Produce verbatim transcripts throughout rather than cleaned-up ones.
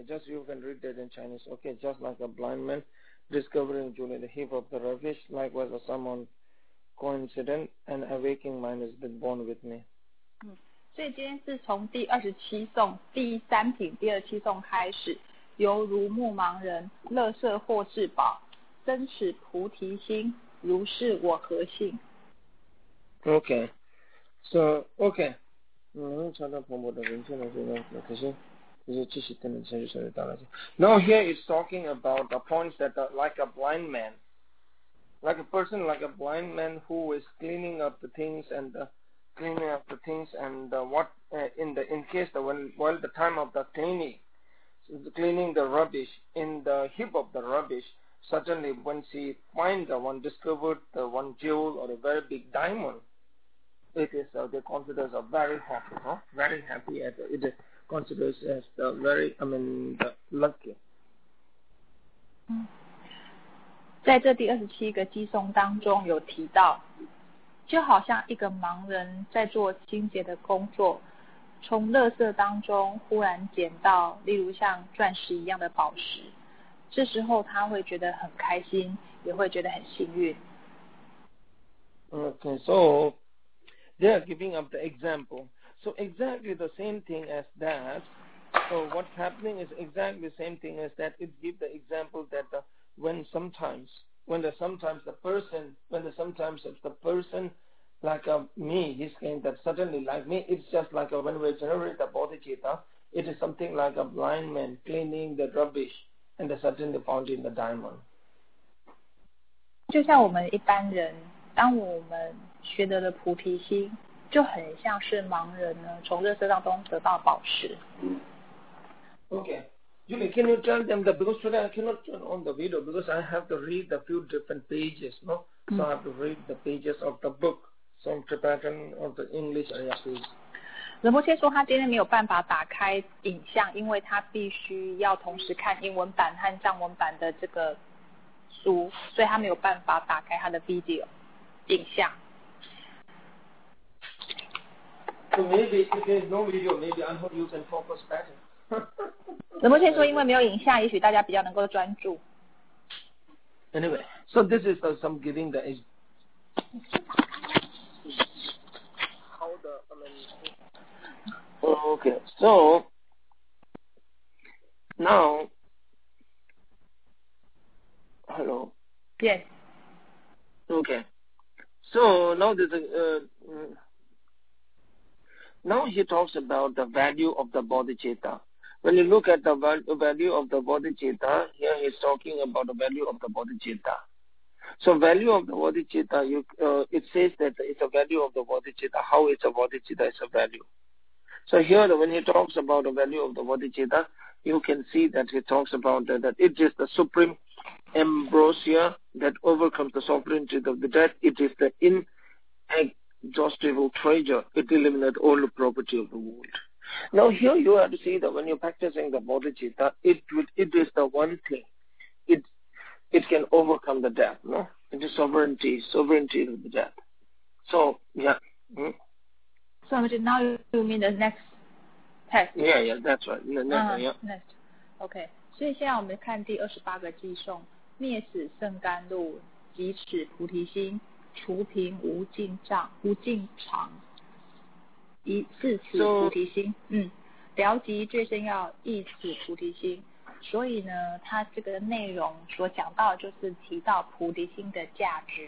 Just you can read that in Chinese. Okay, just like a blind man discovering Julie the heap of the rubbish, likewise a someone coincident and a waking mind has been born with me. 嗯，所以今天是从第二十七颂第三品第二十七颂开始，犹如目盲人，乐色或至宝，增持菩提心，如是我何幸。 Okay, so okay. 嗯，查到彭博的文件了，这个可是。Now here it's talking about the points that are like a blind man, like a person, like a blind man who is cleaning up the things and uh, cleaning up the things and uh, what uh, in the in case the when while the time of the cleaning, so the cleaning the rubbish in the heap of the rubbish, suddenly when she finds the one discovered the one jewel or a very big diamond, it is uh, they consider as a very happy, huh? Very happy at it is considers as the very, I mean, the lucky. 嗯，在这第二十七个偈颂当中有提到，就好像一个盲人在做清洁的工作，从垃圾当中忽然捡到，例如像钻石一样的宝石，这时候他会觉得很开心，也会觉得很幸运。 Okay, so they are giving up the example. So exactly the same thing as that. So what's happening is exactly the same thing as that. It gives the example that the, when sometimes, when the sometimes the person, when the sometimes it's the person like uh, me, he's saying that suddenly like me, it's just like a, when we generate the bodhicitta, it is something like a blind man cleaning the rubbish and the suddenly found in the diamond. 就像我们一般人，当我们学得了菩提心，就很像是盲人呢，从垃圾当中得到宝石。 Okay. Julie, can you tell them that because today I cannot turn on the video because I have to read a few different pages, no? So mm. I have to read the pages of the book, some Tibetan or the English area page. 仁波切说他今天没有办法打开影像，因为他必须要同时看英文版和藏文版的这个书，所以他没有办法打开他的 video 影像。 So maybe if there is no video, maybe I hope you can focus better. 仁波切说，因为没有影像，也许大家比较能够专注。 Anyway, so this is uh, some giving the how the I mean. Okay, so now, hello. Yes. Okay, so now there's a. Uh, Now he talks about the value of the bodhicitta. When you look at the value of the bodhicitta, here he's talking about the value of the bodhicitta. So value of the bodhicitta, you, uh, it says that it's a value of the bodhicitta. How it's a bodhicitta is a value. So here when he talks about the value of the bodhicitta, you can see that he talks about that, that it is the supreme ambrosia that overcomes the sovereignty of the dead. It is the in inexhaustible treasure. It eliminates all the property of the world. Now here you have to see that when you're practicing the bodhicitta, it it is the one thing. It it can overcome the death. No, it is sovereignty, sovereignty of the death. So yeah. Hmm? So now you mean the next text? Yeah, yeah, that's right. The next, uh, yeah. Next. Okay. 所以现在我们看第二十八个偈颂：灭死圣甘露，即持菩提心。除贫无尽障，无尽常，一是此菩提心。嗯，了即最深要忆此菩提心。所以呢，它这个内容所讲到就是提到菩提心的价值。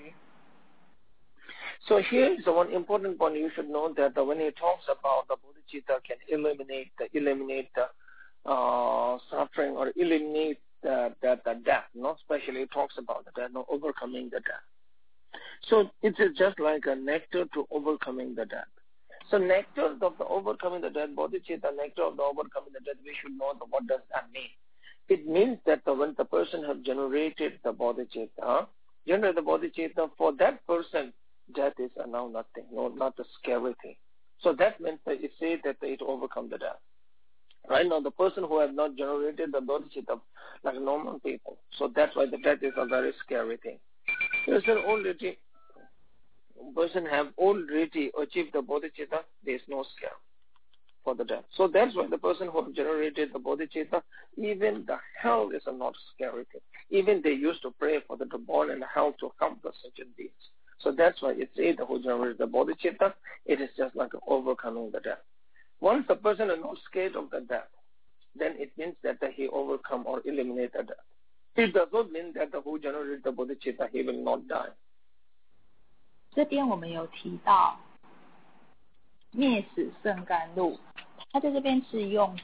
So here is the one important point you should know that when he talks about the bodhicitta can eliminate the eliminate the uh, suffering or eliminate the, the, the death. No, especially it talks about the death, no, overcoming the death. So it is just like a nectar to overcoming the death. So nectar of the overcoming the death, bodhicitta, nectar of the overcoming the death, we should know the, what does that mean. It means that the, when the person has generated the bodhicitta, generate the bodhicitta, for that person, death is now nothing, no, not a scary thing. So that means that it says that it overcome the death. Right now, the person who has not generated the bodhicitta, like normal people, so that's why the death is a very scary thing. Person already, person have already achieved the bodhicitta, there is no scare. for the death. So that's why the person who generated the bodhicitta, even the hell is not scary thing. Even they used to pray for the born in hell to help the sentient beings. So that's why it's either who generated the bodhicitta, it is just like overcoming the death. Once the person is not scared of the death, then it means that he overcome or eliminate the death. It does not mean that the who generated the bodhicitta, he will not die. 这边我们有提到灭死圣甘露，他在这边是用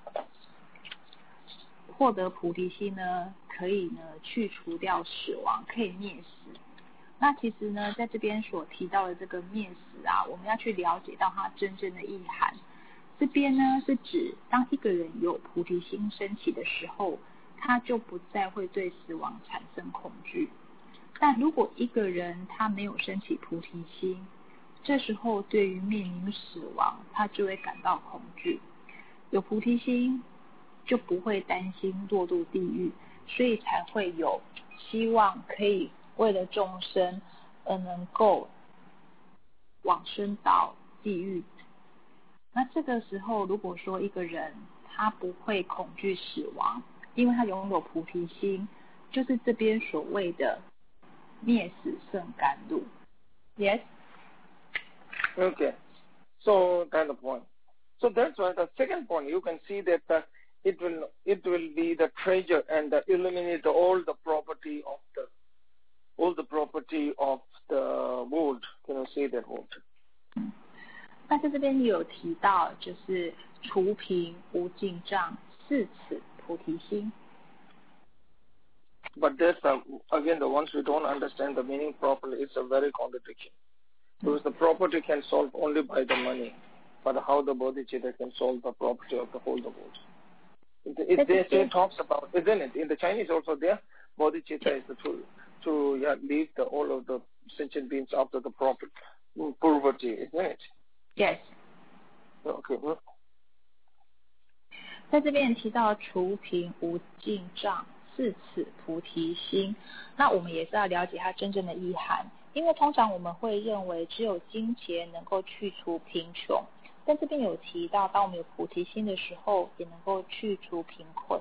获得菩提心呢，可以呢去除掉死亡，可以灭死。那其实呢，在这边所提到的这个灭死啊，我们要去了解到它真正的意涵。这边呢是指当一个人有菩提心升起的时候，他就不再会对死亡产生恐惧。但如果一个人他没有升起菩提心，这时候对于面临死亡，他就会感到恐惧。有菩提心就不会担心落入地狱，所以才会有希望可以为了众生而能够往生到地狱。那这个时候如果说一个人他不会恐惧死亡，因为他拥有菩提心，就是这边所谓的灭死圣甘露。 Yes? Okay. So that's the point. So that's why the second point, you can see that the, it will it will be the treasure and the eliminate all the property of the all the property of the world. Can you see that word? 但是这边有提到就是除贫无尽障四此菩提心。 But that's uh, again the ones we don't understand the meaning properly, it's a very contradiction. Because the property can solve only by the money, but how the bodhicitta can solve the property of the whole world. It, it, they, they talks about, isn't it? In the Chinese also there, bodhicitta is the to to yeah, leave the, all of the sentient beings after the property, poverty, isn't it? Yes. Okay. 在这边提到除贫无尽障四此菩提心，那我们也是要了解它真正的意涵，因为通常我们会认为只有金钱能够去除贫穷，但这边有提到当我们有菩提心的时候也能够去除贫困。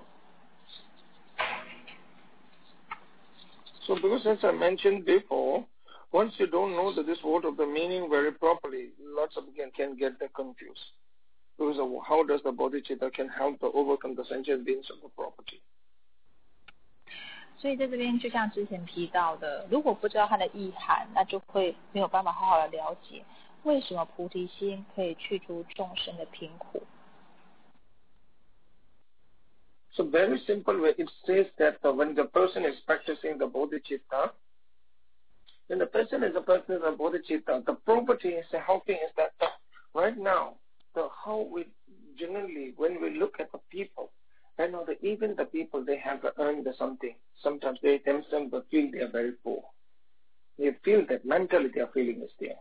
So because as I mentioned before, once you don't know that this word of the meaning very properly, lots of people can get confused. Because of how does the bodhicitta can help to overcome the sentient beings of the property? 所以在这边就像之前提到的，如果不知道它的意涵，那就会没有办法好好的了解为什么菩提心可以去除众生的贫苦。 So very simple way, it says that when the person is practicing the bodhicitta, when the person is a person of bodhicitta, the property is helping is that the, right now, the how we generally, when we look at the people, I know that even the people, they have earned something. Sometimes they themselves feel they are very poor. They feel that mentally their feeling is there.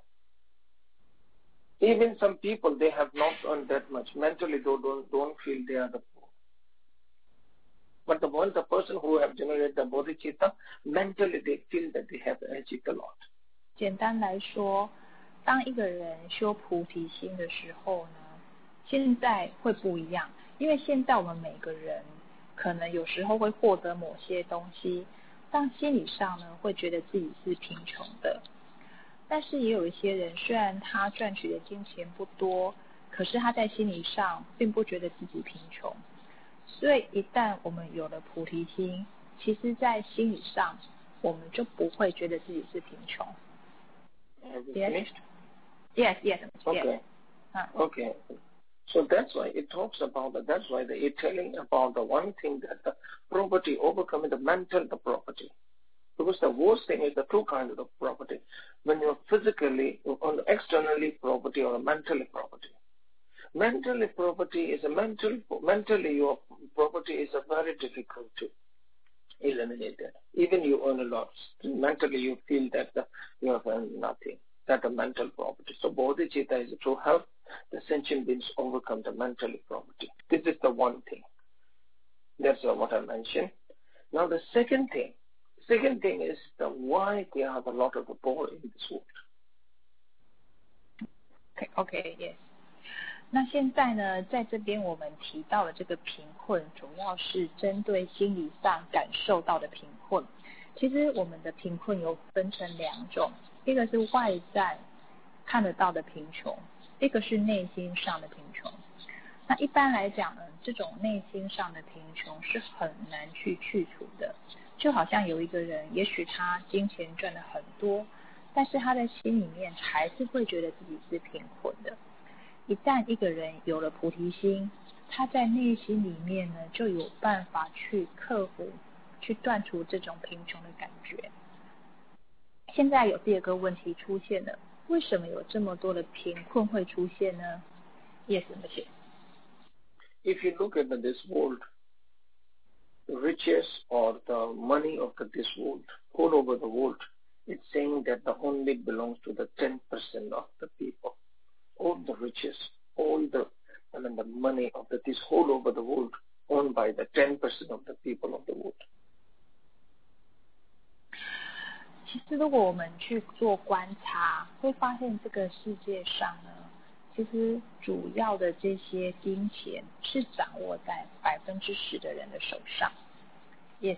Even some people, they have not earned that much. Mentally, they don't, don't feel they are the poor. But the one, the person who have generated the bodhicitta, mentally they feel that they have achieved a lot. 简单来说，当一个人修菩提心的时候呢，现在会不一样。因为现在我们每个人可能有时候会获得某些东西，但心理上呢会觉得自己是贫穷的。但是也有一些人，虽然他赚取的金钱不多，可是他在心理上并不觉得自己贫穷。所以一旦我们有了菩提心，其实在心理上我们就不会觉得自己是贫穷。Yes, yes, yes. Okay. Yes. Okay. So that's why it talks about that. That's why it's telling about the one thing that the property overcoming the mental the property. Because the worst thing is the two kinds of property. When you're physically, on externally property or mentally property. Mentally property is a mental, mentally your property is a very difficult to eliminate that. Even you earn a lot, mentally you feel that the, you have earned nothing. That's a mental property. So bodhicitta is to help the sentient beings overcome the mental property. This is the one thing. That's uh, what I mentioned. Now the second thing, second thing is the why there are a lot of the poor in this world. Okay, okay, yes. 那现在呢，在这边我们提到的这个贫困，主要是针对心理上感受到的贫困。其实我们的贫困有分成两种，一个是外在看得到的贫穷，一个是内心上的贫穷。那一般来讲呢，这种内心上的贫穷是很难去去除的。就好像有一个人，也许他金钱赚得很多，但是他的心里面还是会觉得自己是贫困的。一旦一个人有了菩提心，他在内心里面呢，就有办法去克服、去断除这种贫穷的感觉。现在有第二个问题出现了，为什么有这么多的贫困会出现呢？ Yes, If you look at this world, the riches or the money of this world, all over the world, it's saying that the only belongs to the ten percent of the people. All the riches, all the, I mean, the money of the, this whole over the world owned by the ten percent of the people of the world. 其实如果我们去做观察，会发现这个世界上呢，其实主要的这些金钱是掌握在百分之十的人的手上。Yes,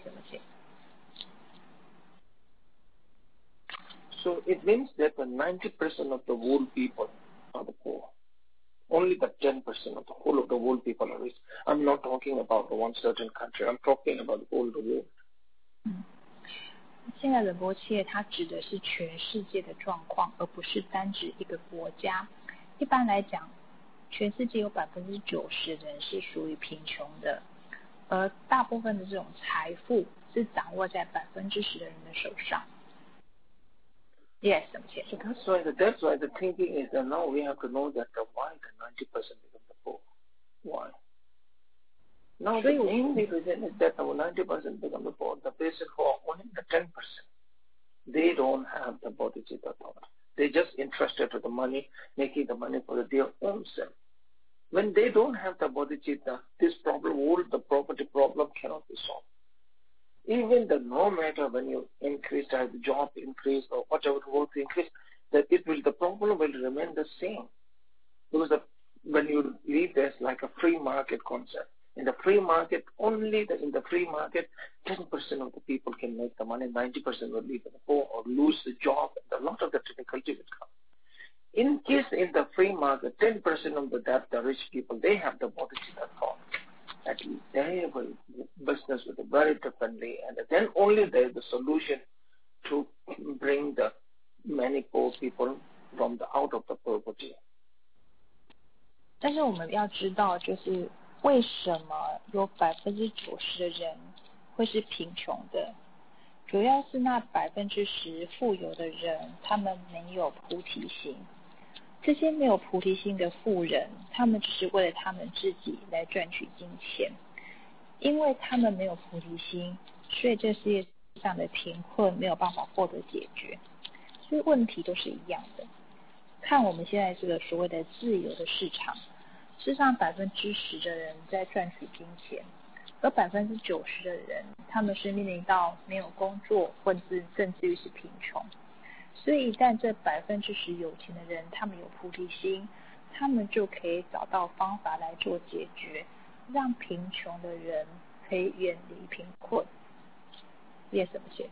So it means that the ninety percent of the world people are the poor. Only the ten percent of the whole of the world people are rich. I'm not talking about the one certain country. I'm talking about the whole of the world. 嗯，现在仁波切它指的是全世界的状况，而不是单指一个国家。一般来讲，全世界有百分之九十人是属于贫穷的，而大部分的这种财富是掌握在百分之十的人的手上。Yes, so that's why the, that's why the thinking is that now we have to know that the, why the ninety percent become the poor. Why? Now the main reason is that our ninety percent become the poor. The person who are only the ten percent, they don't have the bodhicitta thought. They're just interested with the money, making the money for their own self. When they don't have the bodhicitta, this problem, all the property problem cannot be solved. Even the no matter when you increase as the job increase or whatever work increase, that it will the problem will remain the same. Because the, when you leave this like a free market concept, in the free market, only the, in the free market, ten percent of the people can make the money, ninety percent will leave the poor or lose the job, and a lot of the difficulty will come. In case in the free market, ten percent of the that the rich people, they have the bodhicitta thought. At least they will business with it very differently, and then only there is the solution to bring the many poor people from the out of the poverty. 但是我们要知道，就是为什么有百分之九十的人会是贫穷的，主要是那百分之十富有的人，他们没有菩提心。这些没有菩提心的富人，他们只是为了他们自己来赚取金钱，因为他们没有菩提心，所以这世界上的贫困没有办法获得解决。所以问题都是一样的。看我们现在这个所谓的自由的市场，事实上百分之十的人在赚取金钱，而百分之九十的人，他们是面临到没有工作，或者是甚至于是贫穷。所以一旦这百分之十有钱的人，他们有菩提心，他们就可以找到方法来做解决，让贫穷的人可以远离贫困。Yes,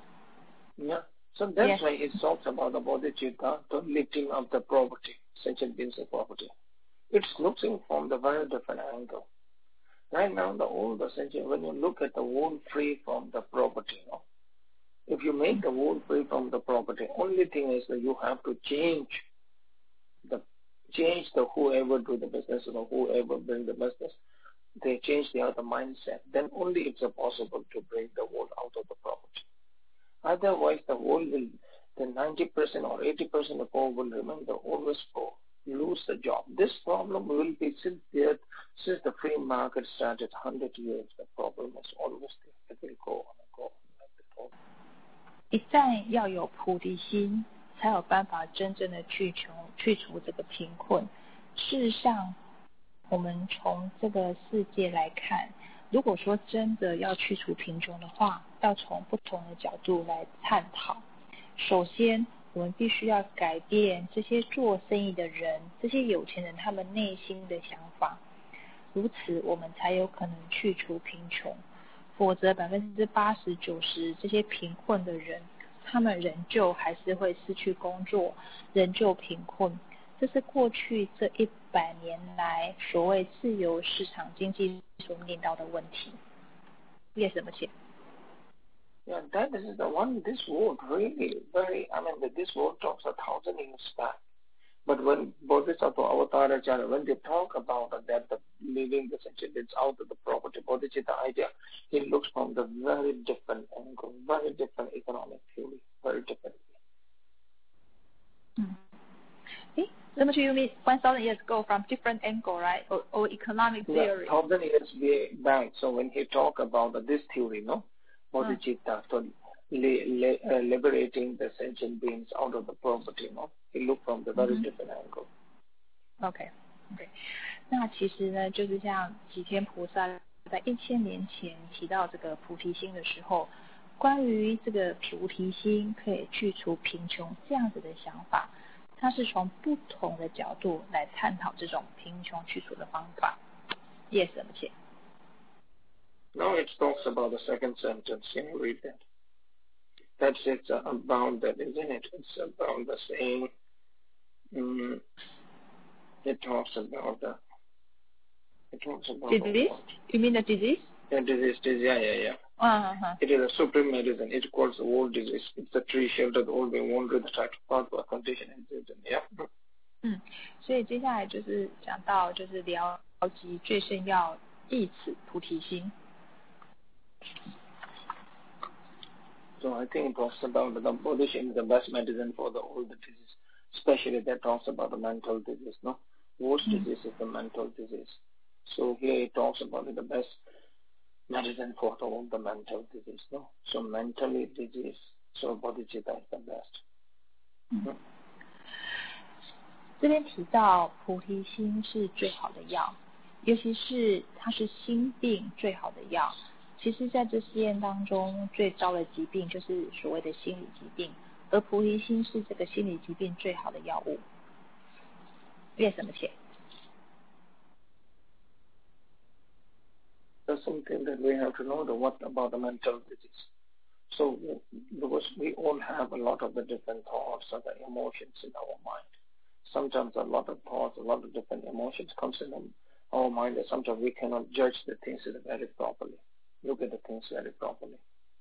Yeah, so that's yes. why it talks about the bodhicitta, the lifting of the property, sentient beings of property. It's looking from the very different angle. Right now, the old the sentient, when you look at the world free from the property, you know, if you make the world free from the property, only thing is that you have to change the change the whoever do the business or whoever bring the business, they change the other mindset. Then only it's possible to bring the world out of the property. Otherwise, the world will, the ninety percent or eighty percent of poor will remain the always poor, lose the job. This problem will be since there, since the free market started one hundred years. The problem is always there. It will go on and go on like that. 一旦要有菩提心，才有办法真正的去除去除这个贫困。事实上，我们从这个世界来看，如果说真的要去除贫穷的话，要从不同的角度来探讨。首先， 我们必须要改变这些做生意的人，这些有钱人他们内心的想法，如此我们才有可能去除贫穷。否则百分之八十九十这些贫困的人，他们仍旧还是会失去工作，仍旧贫困。这是过去这一百年来所谓自由市场经济所面临到的问题。Yes, 什么钱？ Yeah, that is the one. This word really very. I mean, this word talks a thousand years back. But when Bodhisattva Avataracharya, when they talk about that, the leaving the sentience out of the property, Bodhicitta idea, he looks from the very different angle, very different economic theory, very different. Hmm. Hey, let me you mean one thousand years ago from different angle, right? Or, or economic theory? Yeah, thousand years back. So when he talk about this theory, no, Bodhicitta, so li, li, uh, liberating the sentient beings out of the property, no, he looked from the very mm-hmm. different angle. OK OK， 那其实呢，就是像吉天菩萨在一千年前提到这个菩提心的时候，关于这个菩提心可以去除贫穷这样子的想法，它是从不同的角度来探讨这种贫穷去除的方法。Yes, 什么钱？ Now it talks about the second sentence. Can you read that? That's it's about that, isn't it? It's about the same. Um, it talks about the. It talks about disease. You mean the disease? Yeah, disease, disease. Yeah, yeah, yeah. Uh-huh. It is a supreme medicine. It calls the whole disease. It's the tree shelter, the old way, wonder the type of path condition and yeah. 嗯，所以接下来就是讲到就是疗疾最胜药益此菩提心。 So I think it talks about the Bodhisattva is the best medicine for the old disease, especially that talks about the mental disease. No, worst mm. disease is the mental disease. So here it talks about the best medicine for the, all the mental disease. No, so mentally disease. So Bodhicitta is the best. 嗯，嗯这边提到菩提心是最好的药，尤其是它是心病最好的药。其实在这实验当中最糟的疾病就是所谓的心理疾病，而菩提心是这个心理疾病最好的药物。为什么钱？ That's something that we have to know the, what about the mental disease. So because we all have a lot of the different thoughts or the emotions in our mind. Sometimes a lot of thoughts, a lot of different emotions comes in our mind and sometimes we cannot judge the things very properly. Look at the things very properly.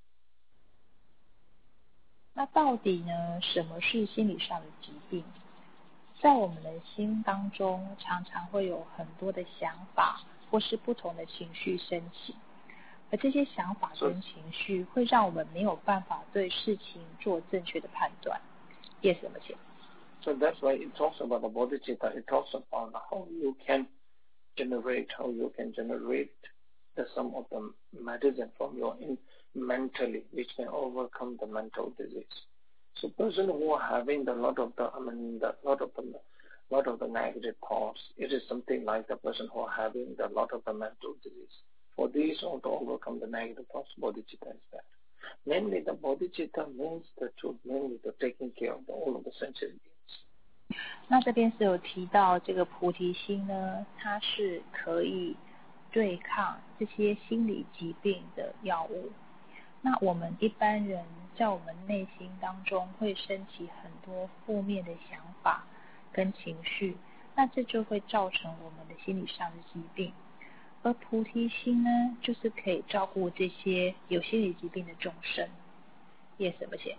那到底呢，什么是心理上的疾病？在我们的心当中，常常会有很多的想法，或是不同的情绪升起，而这些想法跟情绪会让我们没有办法对事情做正确的判断。Yes, 什么钱？ So that's why it talks about the bodhicitta. It talks about how you can generate, how you can generate the some of the medicine from your in mentally, which can overcome the mental disease. So person who are having a lot of the, I mean, the lot of the, lot of the negative thoughts, it is something like the person who are having a lot of the mental disease. For these, all to overcome the negative thoughts, bodhicitta is that. Mainly, the bodhicitta means the truth, mainly the taking care of the, all of the sentient beings. 那这边是有提到这个菩提心呢，它是可以对抗这些心理疾病的药物。那我们一般人在我们内心当中会升起很多负面的想法跟情绪，那这就会造成我们的心理上的疾病。而菩提心呢，就是可以照顾这些有心理疾病的众生。Yes, 什么钱？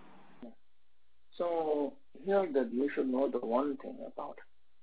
So here that you should know the one thing about.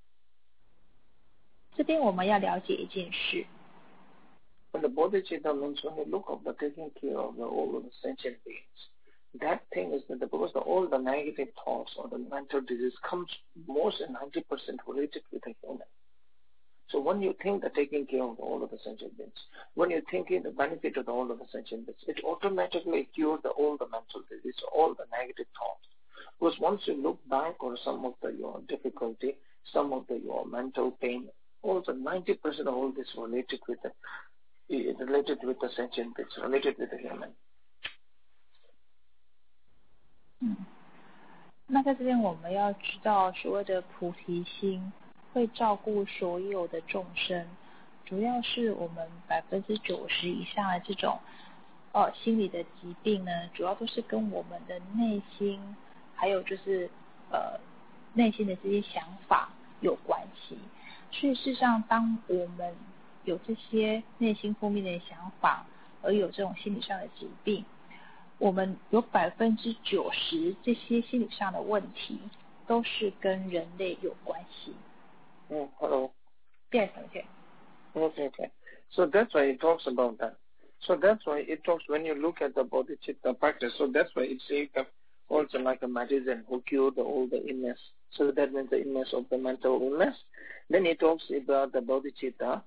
这边我们要了解一件事。 When the bodhicitta means when you look at the taking care of the, all of the sentient beings, that thing is that because the, all the negative thoughts or the mental disease comes most than ninety percent related with the human. So when you think that taking care of all of the sentient beings, when you're thinking the benefit of the, all of the sentient beings, it automatically cures the, all the mental disease, all the negative thoughts. Because once you look back on some of the, your difficulty, some of the, your mental pain, also ninety percent of all this related with the, related with the sentient beings, related with the human. 嗯， 那在这边我们要知道，所谓的菩提心会照顾所有的众生，主要是我们百分之九十以上的这种呃心理的疾病呢，主要都是跟我们的内心，还有就是呃内心的这些想法有关系。所以事实上，当我们有这些内心负面的想法，而有这种心理上的疾病，我们有百分之九十这些心理上的问题都是跟人类有关系。 Mm, hello. Yes, okay. Okay, okay. So that's why it talks about that. So that's why it talks when you look at the bodhicitta practice. So that's why it says that also like a medicine who cure the, all the illness. So that means the illness of the mental illness. Then it talks about the bodhicitta.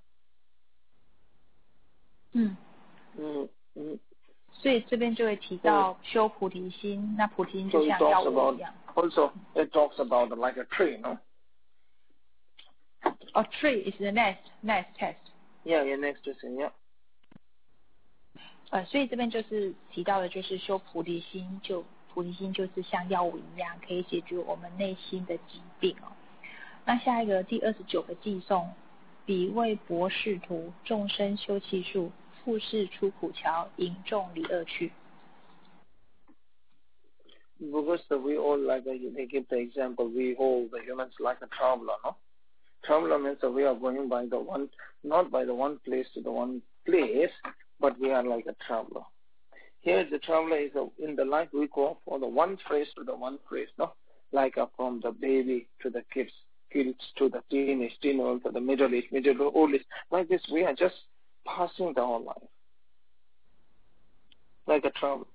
嗯 Mm, mm. 所以这边就会提到修菩提心，那菩提心 So 就 it 像 talks 药物 about 一样。 also it talks about like a tree, no? A tree is the next next test. Yeah, yeah, next to yeah. 呃，所以这边就是提到的，就是修菩提心，就菩提心就是像药物一样，可以解决我们内心的疾病哦。那下一个第二十九个偈颂，彼为博士徒，众生修其术，复世出苦桥，引众离恶趣。 Because the, we all like a, they give the example, we hold the humans like a traveler, no? Traveler means that we are going by the one, not by the one place to the one place, but we are like a traveler. Here the traveler is a, in the life we go for the one phrase to the one phrase, no? Like uh, from the baby to the kids, kids to the teenage, teenage to the middle age, middle old age. Like this, we are just passing the whole life. Like a traveler.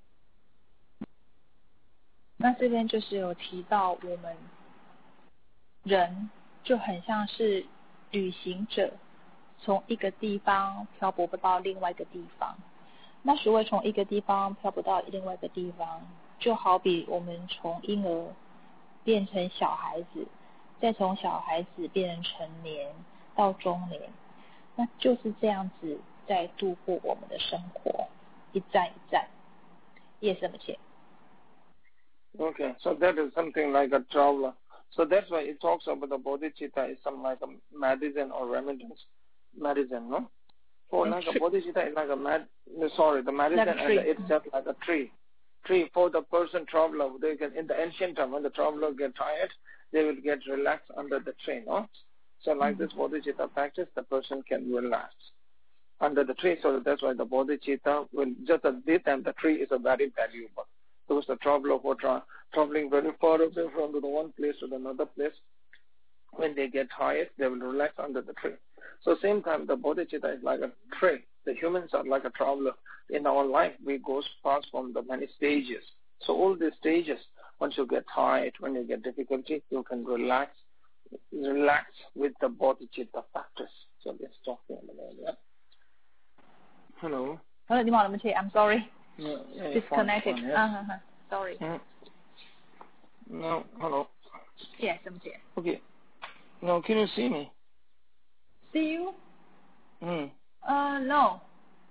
那这边就是有提到我们人就很像是旅行者，从一个地方漂泊不到另外一个地方。那所谓从一个地方漂泊到另外一个地方，就好比我们从婴儿变成小孩子，再从小孩子变成成年到中年，那就是这样子在度过我们的生活，一站一站。Yes, 什么钱？ Okay, so that is something like a traveler. So that's why it talks about the bodhicitta is some like a medicine or remedies, medicine, no? For like a bodhicitta is like a med, sorry, the medicine like and the itself like a tree. Tree for the person traveler, they can, in the ancient time when the traveler get tired, they will get relaxed under the tree, no? So like mm-hmm. this bodhicitta practice, the person can relax under the tree. So that's why the bodhicitta will just at this time the tree is a very valuable. Those the traveler who are tra- traveling very far away from the one place to another place, when they get tired, they will relax under the tree. So same time, the bodhicitta is like a tree. The humans are like a traveler. In our life, we go past from the many stages. So all these stages, once you get tired, when you get difficulty, you can relax, relax with the bodhicitta practice. So let's talk about that. Hello. Hello, I'm sorry. Yeah, yeah, Disconnected. Fine, fine, yes. uh-huh. Sorry. Mm. No, hello. Yes, I'm here. Okay. Now, can you see me? See you? Mm. Uh, no.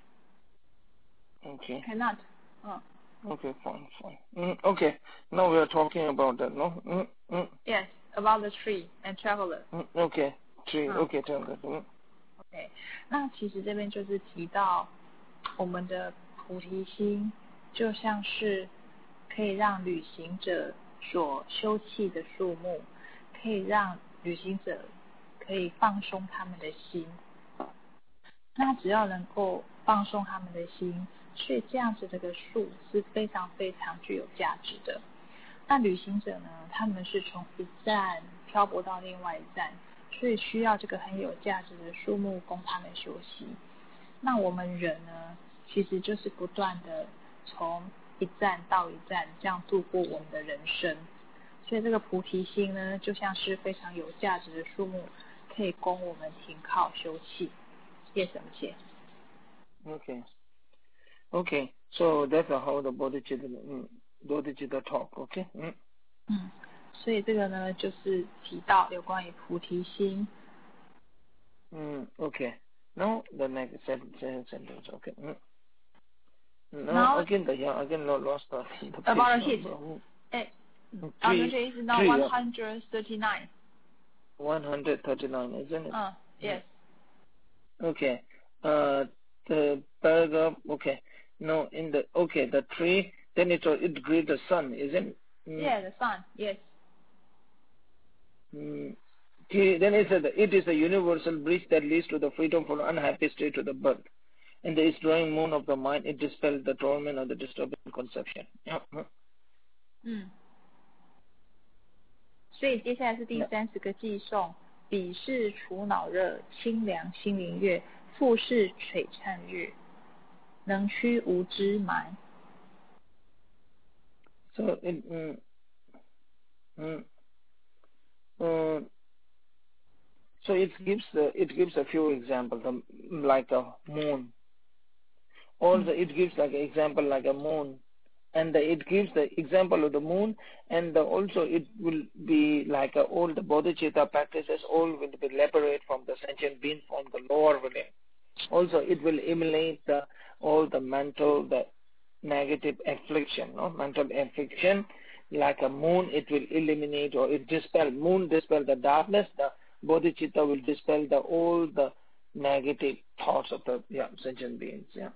Okay. Cannot. Oh. Okay, fine, fine. Mm, okay. Now we are talking about that, no? Mm, mm. Yes, about the tree and traveler. Mm, okay, tree. Oh. Okay, traveler. Mm. Okay. 那其实这边就是提到我们的菩提心，就像是可以让旅行者所休憩的树木，可以让旅行者可以放松他们的心。那只要能够放松他们的心，所以这样子这个树是非常非常具有价值的。那旅行者呢，他们是从一站漂泊到另外一站，所以需要这个很有价值的树木供他们休息。那我们人呢，其实就是不断的从一站到一站这样度过我们的人生。所以这个菩提心呢，就像是非常有价值的树木，可以供我们停靠休憩。Yes, 什么切 Okay. Okay. So that's how the bodhicitta, mm, bodhicitta talk. Okay. Mm. 嗯，所以这个呢，就是提到有关于菩提心。 Mm, okay. Now the next sentence. Okay. Mm. Now, Now again, the yeah, again, no lost the. the about page hit. number. Eh, 啊， Three, 那这意思呢 three, one yeah. hundred thirty-nine. one hundred thirty-nine, isn't it? Uh, yes. Okay. Uh, the paragraph, okay. No, in the, okay, the tree, then it, it grew the sun, isn't it? Mm, Yeah, the sun. Yes. mm. Okay, then it said, it is a universal bridge that leads to the freedom from unhappy state to the birth. In the east drawing moon of the mind, it dispelled the torment of the disturbing conception. Yeah. 嗯。所以接下来是第三十个寄颂，彼是除恼热，清凉心灵悦，复是璀璨日，能驱无知霾。 So it, mm, mm, uh, so it gives the, it gives a few examples, um, like a moon. Also, it gives like an example like a moon, and the, it gives the example of the moon, and the, also it will be like a, all the bodhicitta practices, all will be elaborate from the sentient being from the lower realm. Also, it will eliminate the, all the mental, the negative affliction, no? Mental affliction, like a moon, it will eliminate or it dispel, moon dispel the darkness, the bodhicitta will dispel the all the negative thoughts of the yeah, sentient beings, yeah.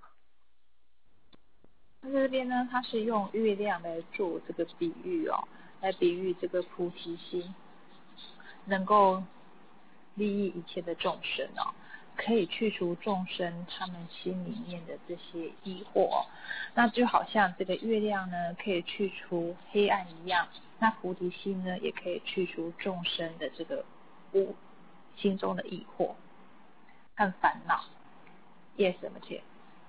那这边呢，它是用月亮来做这个比喻哦，来比喻这个菩提心，能够利益一切的众生哦，可以去除众生他们心里面的这些疑惑哦。那就好像这个月亮呢，可以去除黑暗一样，那菩提心呢，也可以去除众生的这个无心中的疑惑和烦恼。Yes, 什么姐？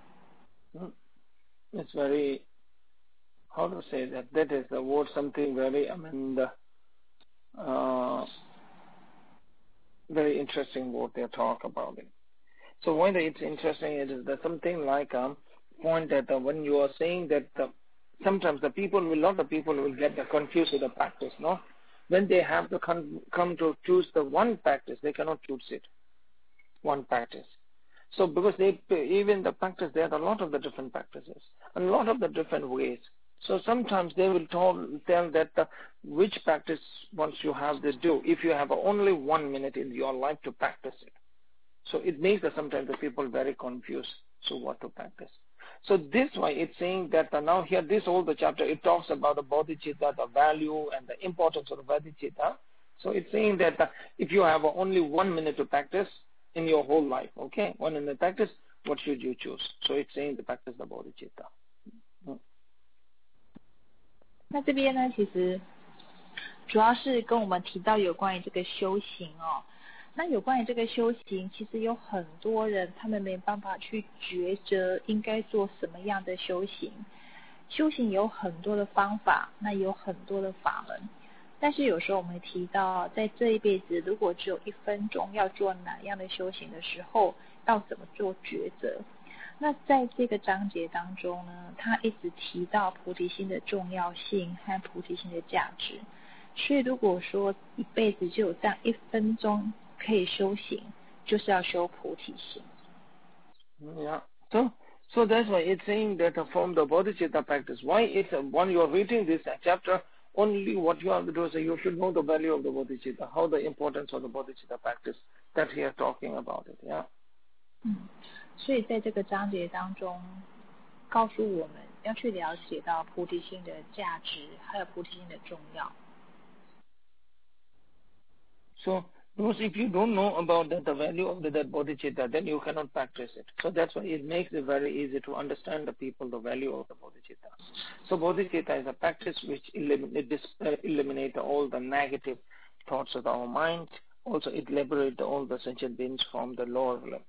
It's very, how to say that, that is the word something very, I mean, the, uh, very interesting word they talk about it. So why it's interesting it is that something like a point that uh, when you are saying that uh, sometimes the people, a lot of people will get confused with the practice, no? When they have to come, come to choose the one practice, they cannot choose it, one practice. So because they, even the practice, there are a lot of the different practices, a lot of the different ways. So sometimes they will tell, tell that uh, which practice once you have to do, if you have only one minute in your life to practice it. So it makes the, sometimes the people very confused. So what to practice? So this why it's saying that uh, now here this whole the chapter, it talks about the bodhicitta, the value and the importance of the bodhicitta. So it's saying that uh, if you have only one minute to practice in your whole life, okay, one minute practice, what should you choose? So it's saying to practice the bodhicitta. Hmm. 那这边呢，其实主要是跟我们提到有关于这个修行哦。那有关于这个修行，其实有很多人他们没办法去抉择应该做什么样的修行。修行有很多的方法，那有很多的法门。但是有时候我们提到，在这一辈子，如果只有一分钟要做哪样的修行的时候，要怎么做抉择？那在这个章节当中呢，他一直提到菩提心的重要性和菩提心的价值。所以如果说一辈子就有这样一分钟可以修行，就是要修菩提心。 Yeah. So, so that's why it's saying that from the bodhicitta practice, why it's uh, when you are reading this chapter, only what you have to do is you should know the value of the bodhicitta, how the importance of the bodhicitta practice that he is talking about it. Yeah. 嗯，所以在这个章节当中，告诉我们要去了解到菩提心的价值，还有菩提心的重要。 So, because if you don't know about the, the value of the, that bodhicitta, then you cannot practice it. So that's why it makes it very easy to understand the people the value of the bodhicitta. So bodhicitta is a practice which eliminate, uh, eliminate all the negative thoughts of our mind. Also, it liberates all the sentient beings from the lower realm.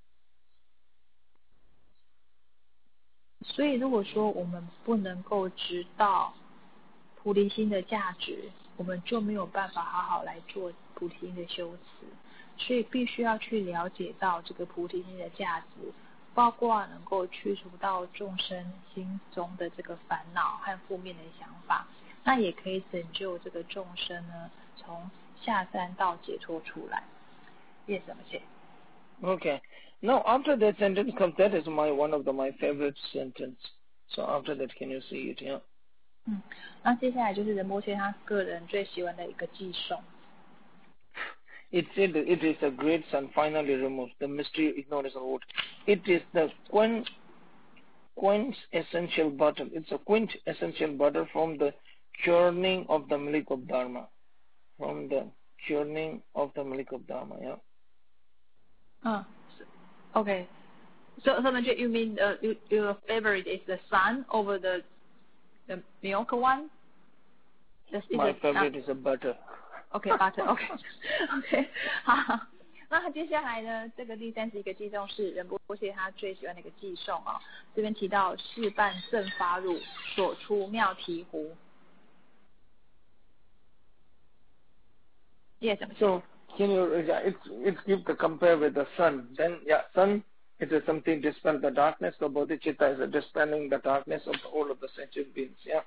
所以如果说我们不能够知道菩提心的价值，我们就没有办法好好来做菩提心的修持。所以必须要去了解到这个菩提心的价值，包括能够去除到众生心中的这个烦恼和负面的想法，那也可以拯救这个众生呢，从下三道解脱出来。叶什么谢？ Okay. Now after that sentence comes, that is my one of the my favorite sentence. So after that, can you see it? Yeah. 嗯，那接下来就是仁波切他个人最喜欢的一个寄颂。 It said that it is a great sun finally removed, the mystery ignored is old. It is the quint, quintessential butter. It's a quintessential butter from the churning of the milk of Dharma. From the churning of the milk of Dharma, yeah. Uh, okay. So, so you mean uh, you, your favorite is the sun over the the milk one? Is My it, favorite uh, is a butter. OK butter OK OK 好，那他接下来呢？这个第三十一个寄颂是仁波切他最喜欢的一个寄颂啊、哦。这边提到事半正发入，所出妙醍醐。Yes. So can you? Yeah, it's it's give the compare with the sun. Then yeah, sun it is something dispel the darkness. The bodhicitta is a dispelling the darkness of all of the sentient beings. Yeah.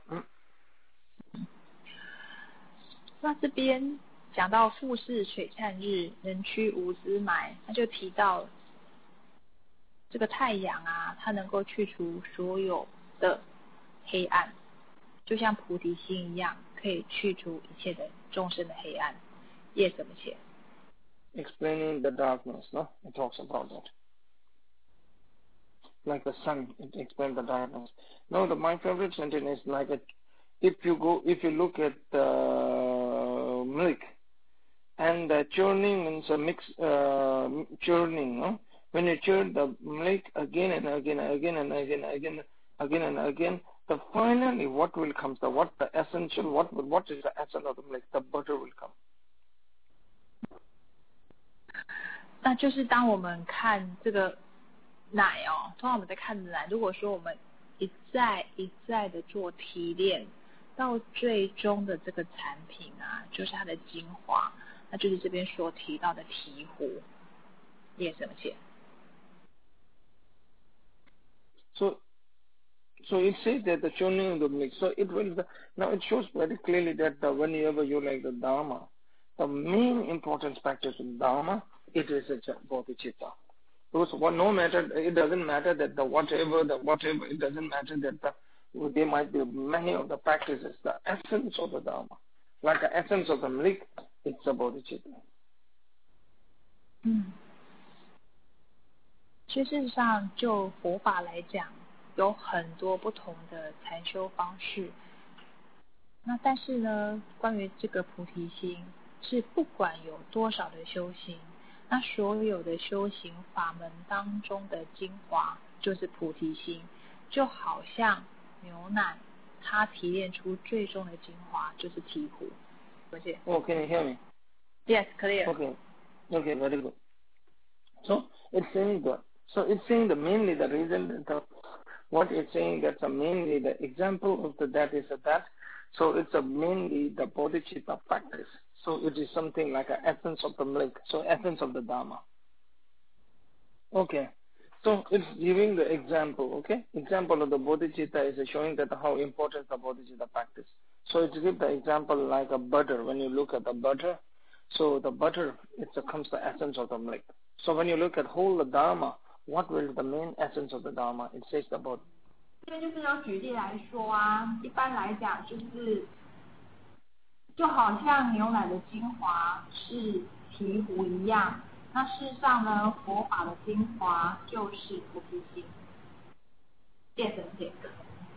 那这边讲到复视璀璨日，人躯无资霾，他就提到这个太阳啊，它能够去除所有的黑暗，就像菩提心一样，可以去除一切的众生的黑暗。Yes, 怎么写 Explaining the darkness, no? It talks about that. Like the sun, it explains the darkness. No, the my favorite sentence is like a, if you go, if you look at the milk, and the churning means a mix, uh, churning, no? When you churn the milk again and again and again and again and again, again and again, the finally what will come? The what the essential? What what is the essence of the milk? The butter will come. 那就是当我们看这个奶哦，通常我们在看奶，如果说我们一再一再的做提炼，到最终的这个产品啊，就是它的精华，那就是这边所提到的醍醐。也怎么写 So, so it says that the churning of the milk. So it will now it shows very clearly that the, whenever you like the Dharma, the main importance practice in Dharma, it is a bodhicitta. Because what, no matter, it doesn't matter that the whatever, the whatever, it doesn't matter that the, there might be many of the practices, the essence of the Dharma, like the essence of the milk, it's a bodhicitta. 嗯，其实事实上就佛法来讲，有很多不同的禅修方式。那但是呢，关于这个菩提心，是不管有多少的修行，那所有的修行法门当中的精华就是菩提心，就好像牛奶，它提炼出最终的精华就是醍醐。 Oh, can you hear me? Yes, clear. Okay, okay, very good. So it's saying that. So it's saying that mainly the reason that the, what it's saying that the mainly the example of the that is a that. So it's a mainly the bodhicitta practice. So it is something like an essence of the milk. So essence of the Dharma. Okay. So it's giving the example. Okay. Example of the bodhicitta is showing that how important the bodhicitta practice. So it's give the example like a butter. When you look at the butter, so the butter it becomes the essence of the milk. So when you look at whole the Dharma, what will the main essence of the Dharma? It says about. 这边就是要举例来说啊，一般来讲就是就好像牛奶的精华是醍醐一样，那事实上呢，佛法的精华就是菩提心。变成这个。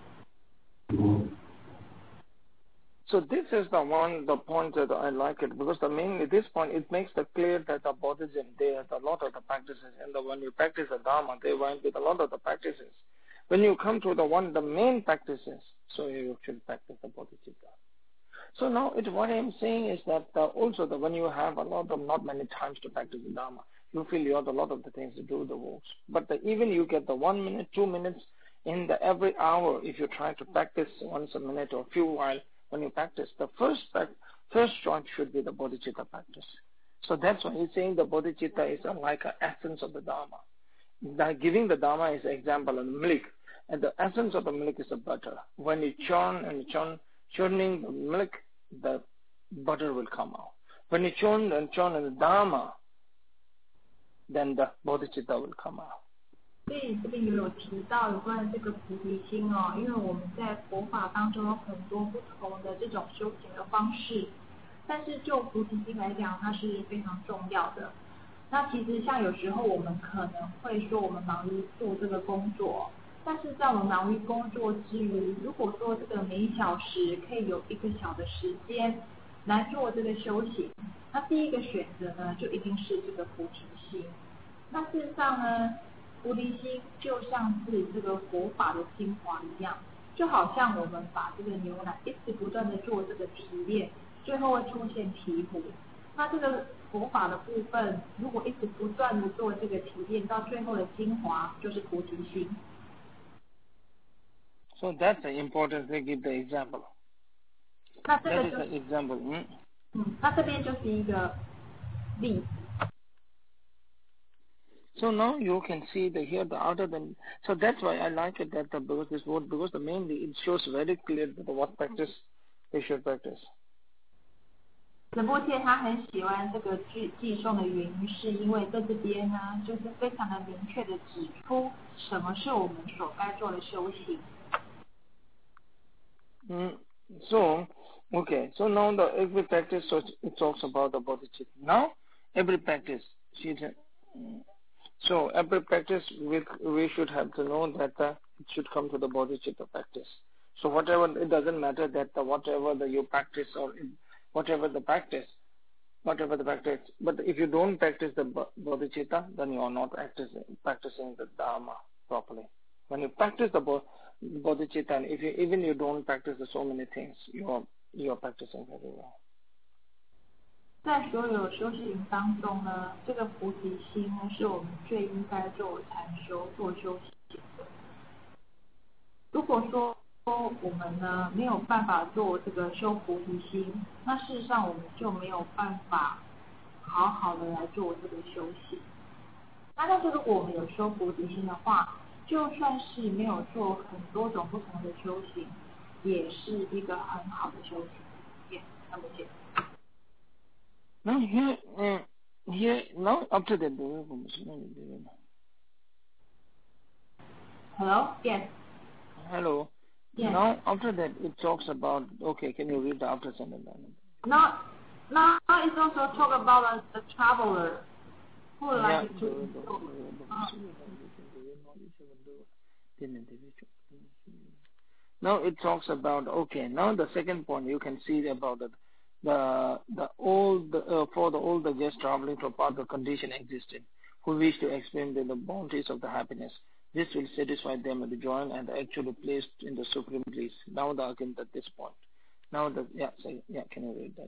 So this is the one, the point that I like it, because the mainly this point, it makes it clear that the Buddhism, there are a lot of the practices, and the, when you practice the Dharma, they went with a lot of the practices. When you come to the one, the main practices, so you should practice the Bodhicitta. So now it, what I'm saying is that uh, also the, when you have a lot of, not many times to practice the Dharma, you feel you have a lot of the things to do the works. But the, even you get the one minute, two minutes in the every hour, if you try to practice once a minute or a few while, when you practice, the first first choice should be the bodhicitta practice. So that's why he's saying the bodhicitta is like an essence of the Dharma. The, giving the Dharma is an example of milk, and the essence of the milk is the butter. When you churn and churn, churning the milk, the butter will come out. When you churn and churn in the Dharma, then the bodhicitta will come out. 所以这边也有提到有关这个菩提心哦，因为我们在佛法当中有很多不同的这种修行的方式，但是就菩提心来讲，它是非常重要的。那其实像有时候我们可能会说我们忙于做这个工作，但是在我们忙于工作之余，如果说这个每小时可以有一个小的时间来做这个修行，那第一个选择呢，就一定是这个菩提心。那事实上呢，菩提心就像是这个佛法的精华一样，就好像我们把这个牛奶一直不断的做这个提炼，最后会出现醍醐。那这个佛法的部分，如果一直不断的做这个提炼，到最后的精华就是菩提心。 So that's the important thing. Give the example. 那这个 That is 就 the example. Hmm? 嗯，那这边就是一个例子。 So now you can see the here the other than so that's why I like it that the because this word because the mainly it shows very clear that the what practice they should practice. 仁波切他很喜欢这个寄寄送的原因，是因为在这边呢，就是非常的明确的指出什么是我们所该做的修行。 Mm. So okay, so now the every practice so it talks about the bodhicitta. Now every practice, she so every practice we we should have to know that uh, it should come to the bodhicitta practice. So whatever it doesn't matter that the, whatever the you practice or whatever the practice, whatever the practice. But if you don't practice the bodhicitta, then you are not practicing practicing the dharma properly. When you practice the bodhicitta, and if you even you don't practice the so many things, you are you are practicing very well. 在所有修行当中呢，这个菩提心呢，是我们最应该做禅修、做修行的。如果说我们呢没有办法做这个修菩提心，那事实上我们就没有办法好好的来做这个修行。那但是如果我们有修菩提心的话，就算是没有做很多种不同的修行，也是一个很好的修行。也那么简单。 Now here, uh, here now after that, Hello? Yes. hello. Yes. Now after that, it talks about. Okay, can you read the after sentence? Now, now it's also talk about the, the traveler who would like yeah. to. Uh, Now it talks about. Okay, now the second point you can see about the the the all the uh, for the all the guests traveling to a path the condition existed, who wish to experience the, the bounties of the happiness. This will satisfy them with the joy and actually placed in the supreme bliss. Now the again at this point. Now the yeah say yeah can you read that?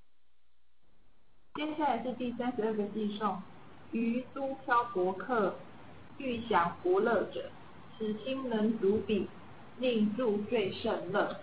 接下来是第三十二个偈颂：于诸漂泊客，欲享福乐者，此心能足彼，令入最胜乐。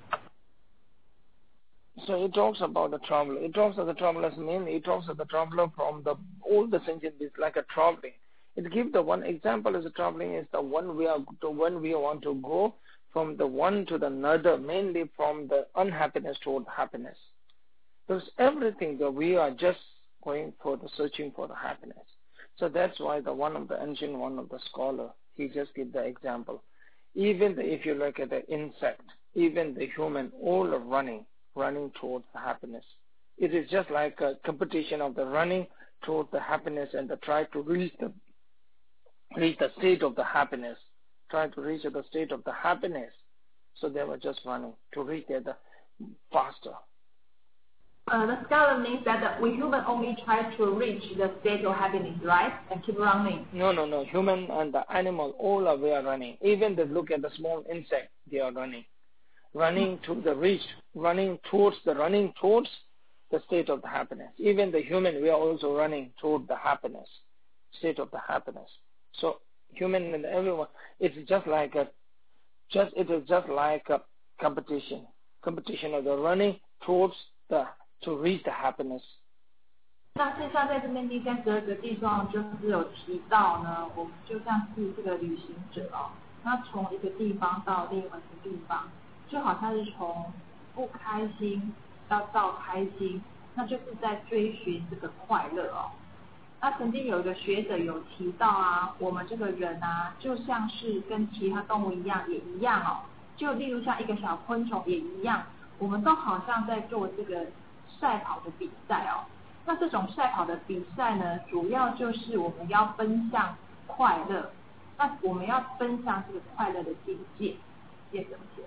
So it talks about the traveler. It talks of the travelers mainly. It talks of the traveler from the all the sentient beings like a traveling. It gives the one example as a traveling is the one we are to when we want to go from the one to the another, mainly from the unhappiness toward happiness. Because everything that we are just going for the searching for the happiness. So that's why the one of the ancient one of the scholar he just gives the example. Even the, if you look at the insect, even the human, all are running. running towards the happiness. It is just like a competition of the running towards the happiness and the try to reach the reach the state of the happiness. Try to reach the state of the happiness. So they were just running to reach there the faster. Uh, the scholar means that we human only try to reach the state of happiness, right? And keep running. No, no, no. Human and the animal, all are we are running. Even they look at the small insect, they are running. Running to the reach, running towards the running towards the state of the happiness. Even the human, we are also running toward the happiness, state of the happiness. So human and everyone, it's just like a, just it is just like a competition, competition of the running towards the to reach the happiness. 那事实上，在这边第三十二个地方就是有提到呢，我们就像是这个旅行者哦，那从一个地方到另外一个地方。就好像是从不开心到到开心，那就是在追寻这个快乐哦。 那曾经有一个学者有提到啊，我们这个人啊，就像是跟其他动物一样，也一样哦。就例如像一个小昆虫也一样，我们都好像在做这个赛跑的比赛哦。那这种赛跑的比赛呢，主要就是我们要分享快乐，那我们要分享这个快乐的境界，也怎么解？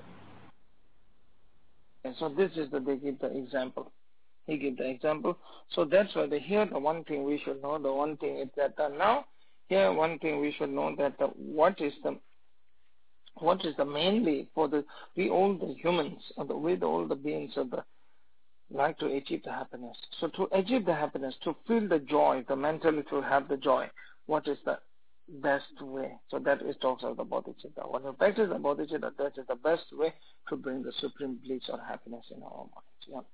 And so this is the they give the example. He gave the example. So that's why the, here the one thing we should know, the one thing is that uh, now here one thing we should know that uh, what is the what is the mainly for the we all the humans or the we the, all the beings of the like to achieve the happiness. So to achieve the happiness, to feel the joy, the mentally to have the joy, what is the best way? So that is talks of the bodhicitta. When you practice the bodhicitta, that is the best way to bring the supreme bliss or happiness in our minds. Yeah.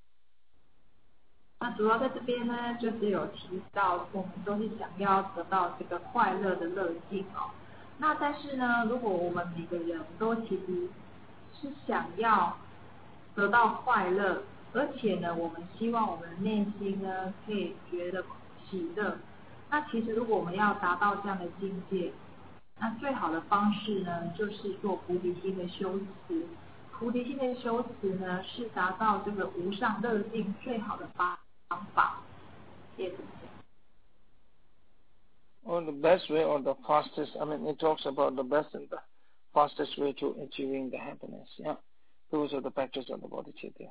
那主要在这边呢，就是有提到我们都是想要得到这个快乐的乐境哦。那但是呢，如果我们每个人都其实是想要得到快乐，而且呢，我们希望我们的内心呢可以觉得喜乐。那其实如果我们要达到这样的境界，那最好的方式呢，就是做菩提心的修持。菩提心的修持呢，是达到这个无上乐境最好的方法。也怎么讲？ Or the best way or the fastest, I mean, it talks about the best and the fastest way to achieving the happiness. Yeah. Those are the practice of the bodhicitta.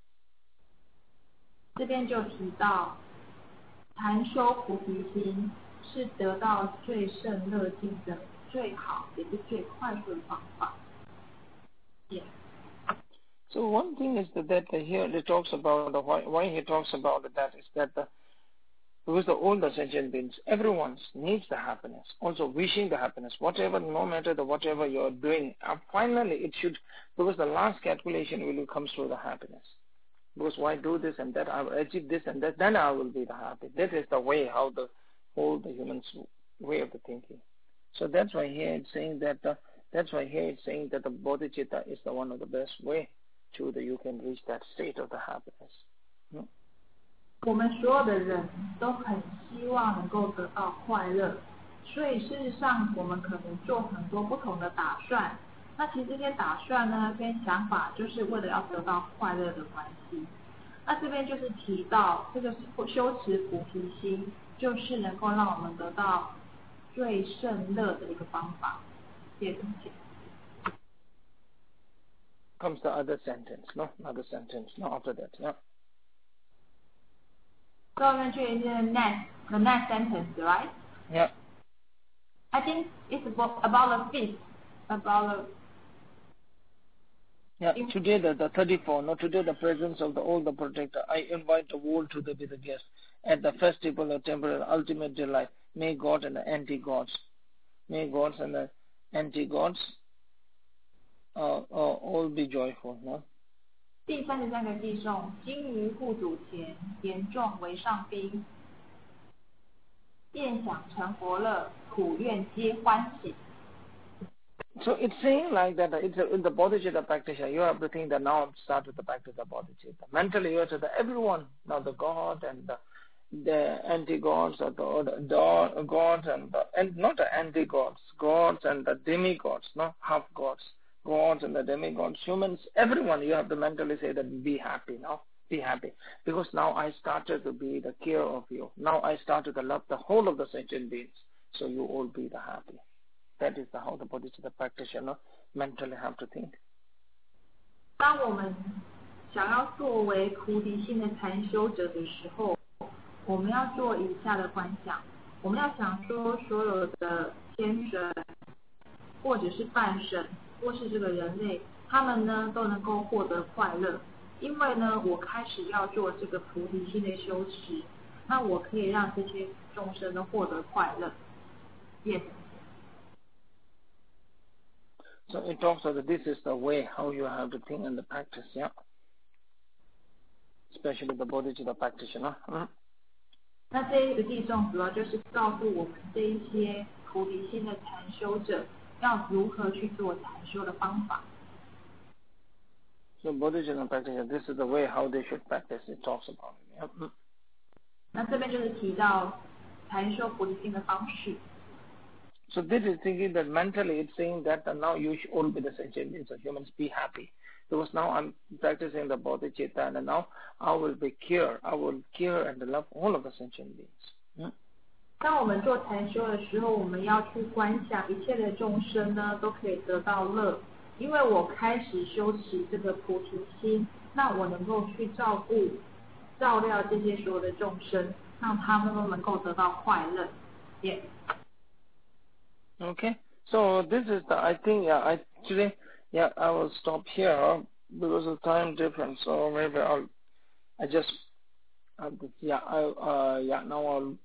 这边就提到，禅修菩提心是得到最胜乐境的最好也是最快速的方法。Yeah. So one thing is that, that here it talks about the why, why he talks about that is that the because the all the sentient beings, everyone needs the happiness, also wishing the happiness, whatever, no matter the whatever you are doing, uh, finally it should, because the last calculation will come through the happiness. Because why do this and that, I will achieve this and that, then I will be the happy. That is the way how the whole the humans way of the thinking. So that's why here it's saying that, uh, that's why here it's saying that the bodhicitta is the one of the best way to the you can reach that state of the happiness. No? 我们所有的人都很希望能够得到快乐，所以事实上我们可能做很多不同的打算。那其实这些打算呢，跟想法就是为了要得到快乐的关系。那这边就是提到这个修持菩提心，就是能够让我们得到最胜乐的一个方法。谢谢。 Comes the other sentence, no? Another sentence, no? After that, yeah. So eventually the next, the next sentence, right? Yeah. I think it's about, about the feast, about the... Yeah, today the, the thirty-four, no, today the presence of the all the protector. I invite the world to the, be the guest at the festival of temporal ultimate delight. May God and the anti-gods, may gods and the anti-gods uh, uh, all be joyful, no? 第三十三个偈颂，金于护主前，严重为上宾，宴享成佛乐，苦愿皆欢喜。 So it's saying like that, it's a, in the bodhicitta practitioner, you have to think that now start with the practice of bodhicitta. Mentally you have to say everyone, now the God and the, the anti-gods, or the, or the gods and the, and not the anti-gods, gods and the demigods, no, half gods, gods and the demigods, humans, everyone, you have to mentally say that be happy now, be happy. Because now I started to be the care of you. Now I started to love the whole of the sentient beings. So you all be the happy. That is the, how the bodhicitta practitioner mentally have to think. 当我们想要作为菩提心的禅修者的时候，我们要做以下的观想。我们要想说，所有的天神，或者是半神，或是这个人类，他们呢都能够获得快乐。因为呢，我开始要做这个菩提心的修持，那我可以让这些众生都获得快乐。Yes. So it talks about this is the way how you have to think and the practice, yeah. Especially the bodhicitta practitioner. Hmm? 那这一个偈颂主要就是告诉我们这一些菩提心的禅修者要如何去做禅修的方法。 So bodhicitta practitioner, this is the way how they should practice. It talks about it. Yeah. Hmm? 那这边就是提到禅修菩提心的方式。 So this is thinking that mentally it's saying that uh, now you should all be the sentient beings of humans, be happy. Because now I'm practicing the bodhicitta and now I will be care, I will care and love all of the sentient beings. Hmm? 当我们做禅修的时候，我们要去观想一切的众生呢，都可以得到乐，因为我开始修持这个菩提心，那我能够去照顾、照料这些所有的众生，让他们都能够得到快乐。Yes. Okay. So this is the, I think, yeah, I, actually, yeah, I will stop here because of time difference. So maybe I'll, I just, uh, yeah, I, uh, yeah, now I'll,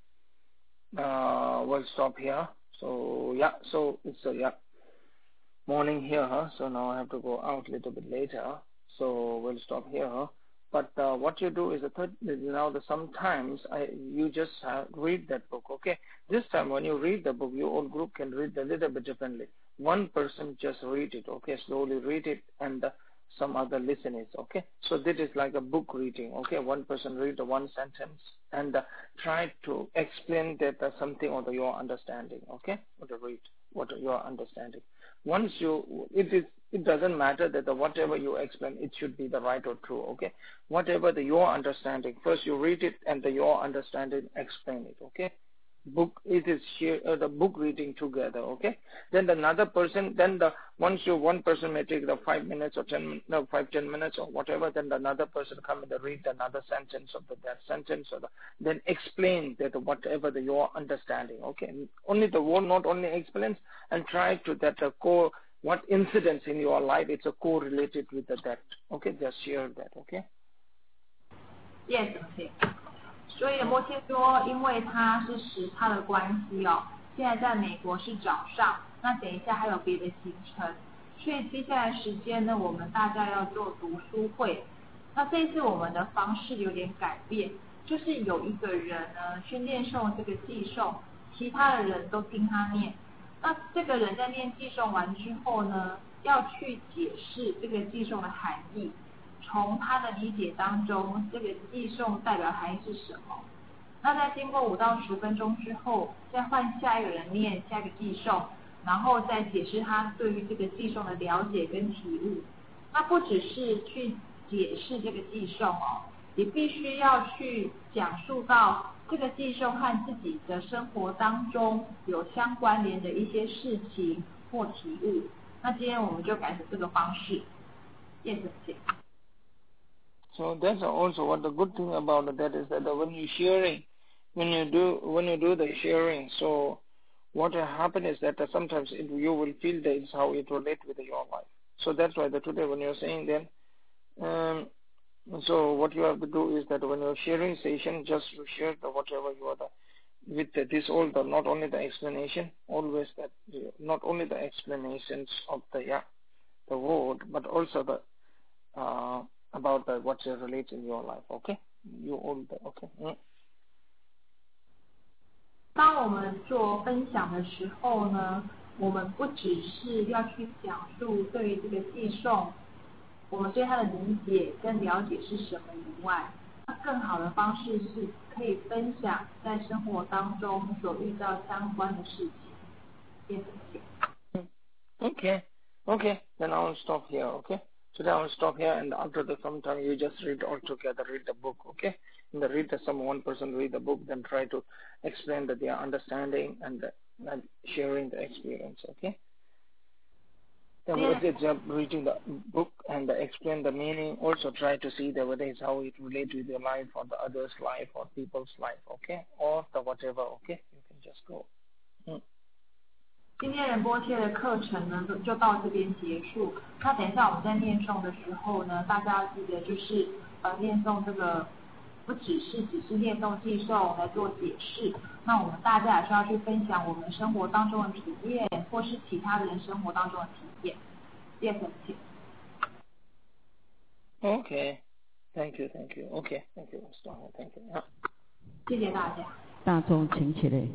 uh, will stop here. So yeah, so it's a, yeah, morning here, huh? So now I have to go out a little bit later. So we'll stop here, huh? But uh, what you do is the third, now the sometimes I, you just have, read that book, okay? This time when you read the book, your whole group can read a little bit differently. One person just read it, okay? Slowly read it and uh, some other listen it, okay? So this is like a book reading, okay? One person read the one sentence and uh, try to explain that uh, something or the, your understanding, okay? Or to read what your understanding. Once you, it is, it doesn't matter that the whatever you explain, it should be the right or true, okay? Whatever the your understanding, first you read it and the your understanding explain it, okay? Book, it is share, uh, the book reading together, okay? Then another person, then the once you one person may take the five minutes or ten, no five ten minutes or whatever, then another person come and read another sentence of the, that sentence or the, then explain that whatever the your understanding, okay? Only the one not only explains and try to that uh, core what incidents in your life it's a correlated with the, that, okay? Just share that, okay? Yes, okay. 所以摩羯说，因为它是时差的关系哦，现在在美国是早上，那等一下还有别的行程，所以接下来时间呢，我们大家要做读书会。那这一次我们的方式有点改变，就是有一个人呢去念诵这个偈颂，其他的人都听他念。那这个人在念偈颂完之后呢，要去解释这个偈颂的含义。从他的理解当中，这个偈颂代表含义是什么？那在经过五到十分钟之后，再换下一个人念下一个偈颂，然后再解释他对于这个偈颂的了解跟体悟。那不只是去解释这个偈颂哦，也必须要去讲述到这个偈颂和自己的生活当中有相关联的一些事情或体悟。那今天我们就改成这个方式。Yes, So that's also what the good thing about that is that when you sharing, when you do when you do the sharing, so what will happen is that sometimes it, you will feel that it's how it relates with your life. So that's why the today when you're saying then, um, so what you have to do is that when you're sharing session, just you share the whatever you are the with the, this all the not only the explanation, always that not only the explanations of the yeah the word, but also the uh, about the, what relates in your life, okay? You all the, okay? Mm. 当我们做分享的时候呢，我们不只是要去讲述对于这个偈颂，我们对它的理解跟了解是什么以外，更好的方式是可以分享在生活当中所遇到相关的事情。Yes. Okay, okay, then I will stop here, okay? Today I will stop here and after the sometime you just read all together, read the book, okay? And the read the some one person read the book, then try to explain that they are understanding and, uh, and sharing the experience, okay? Then yeah. It's uh, reading the book and uh, explain the meaning. Also try to see the whether it's how it relates with your life or the others' life or people's life, okay? Or the whatever, okay? You can just go. Hmm. 今天仁波切的课程呢，就到这边结束。那等一下我们在念诵的时候呢，大家要记得就是呃念诵这个不只是只是念诵偈颂来做解释，那我们大家也是要去分享我们生活当中的体验，或是其他人生活当中的体验。Yes, Okay, thank you, thank you. Okay, thank you, thank you. 谢谢大家。 大众请起来。